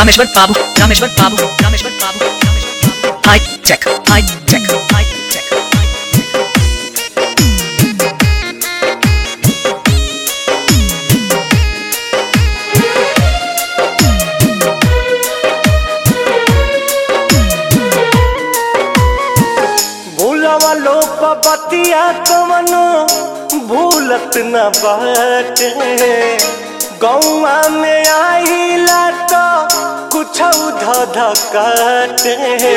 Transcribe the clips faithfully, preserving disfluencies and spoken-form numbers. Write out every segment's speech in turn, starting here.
रामेश्वर बाबू रामेश्वर बाबू रामेश्वर बाबू रामेश्वर बाबू हाई चेक हाई चेक हाई चेक भूलवा लो बतिया कवनो भूलत न बाटे गौआ में आइला तो कुछ धधकाटे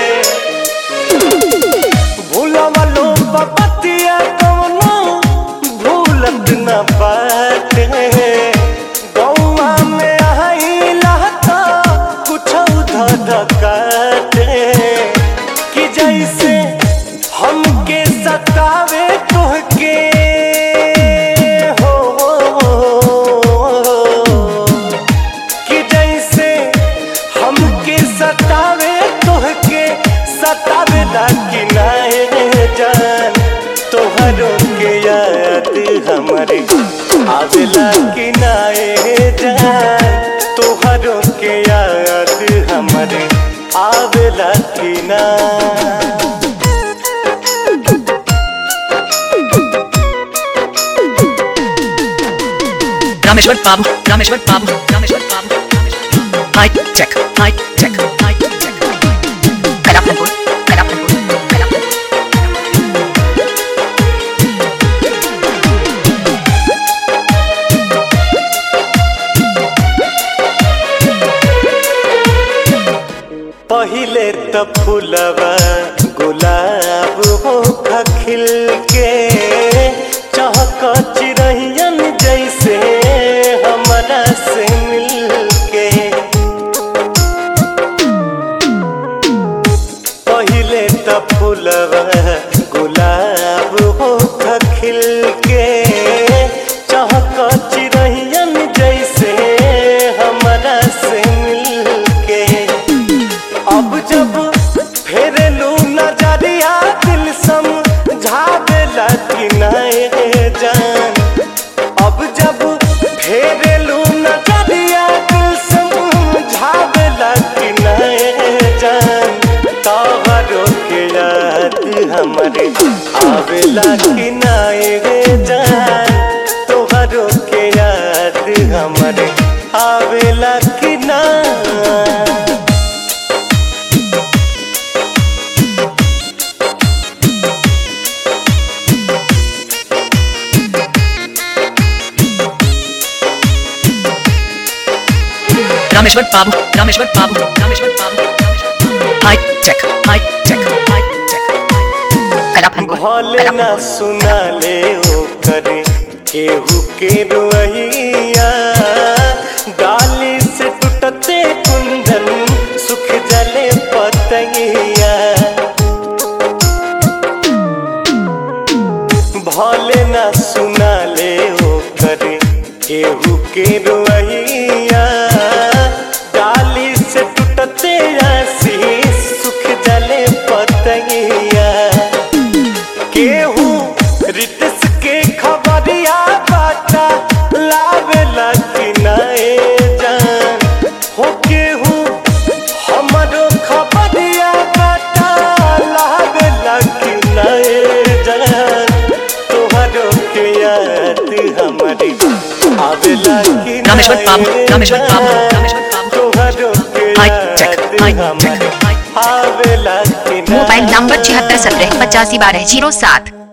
भूलवा लो बतिया कवनो भूलत न बाटे गौआ में आइला तो कुछ धधकाटे कि जैसे हमके सतावे तोहके हो कि जैसे हमके सतावे तोहके सतावे ला कि नाए जान तोहरो के याद हमारे आवेला कि नाए जान तोहरो के याद हमारे आवेला कि ना रामेश्वर बाबू रामेश्वर बाबू रामेश्वर बाबू हाई चेक हाई चेक हाई चेक कलापनपुर कलापनपुर कलापनपुर पहिले त फूलवा गुलाब हो खिल के चहक चिरहियन जैसे हमरा से मिलके पहिले त फूलवा गुलाब हो खिल के चहक चिरहियन जैसे हमरा से मिलके अब जब फेरलू नजरिया दिल समझावेला कि नाए जान अब जब फेरलू नजरिया दिल समझावेला कि नाए जान तोहरो के याद हमारे आवेला कि नाए जान तोहरो के याद हमारे आवेला कि ना रामेश्वर बाबू रामेश्वर बाबू रामेश्वर बाबू हाई चेक हाई चेक हाई चेक कलापनपुर भले ना सुना ले ओ करे केहू के रुइया डाली से टूटते कुंदन सुख जले पतैया भले ना सुना ले ओ करे केहू के रुइया डाली से टूटते आशीष सुख जले पतैया केहू रितस के खबरिया बाटा लावेला कि नाए जान हो केहू हमरो खबरिया बाटा लावेला कि नाए जान तोहरो के याद हमारी आवेला कि रामेश्वर बाबू रामेश्वर बाबू रामेश्वर बाबू तोहरो के याद हमारी आवेला कि ना मोबाइल नंबर छिहत्तर सत्रह पचासी बारह जीरो सात।